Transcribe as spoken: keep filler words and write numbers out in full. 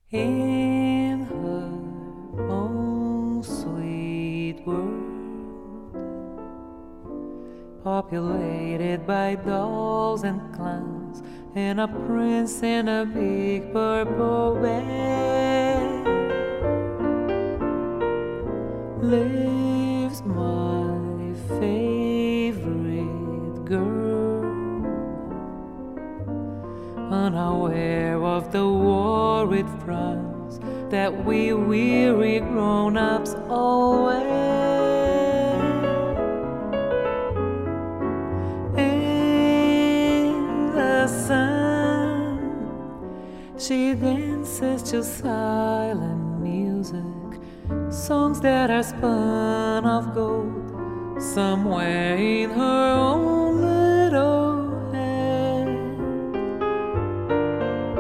In her own sweet world, populated by dolls and clowns, and a prince in a big purple bed, lives my favorite girl, unaware of the war it frowns that we weary grown-ups all wear. In the sun, she dances to silent music, songs that are spun of gold somewhere in her own land.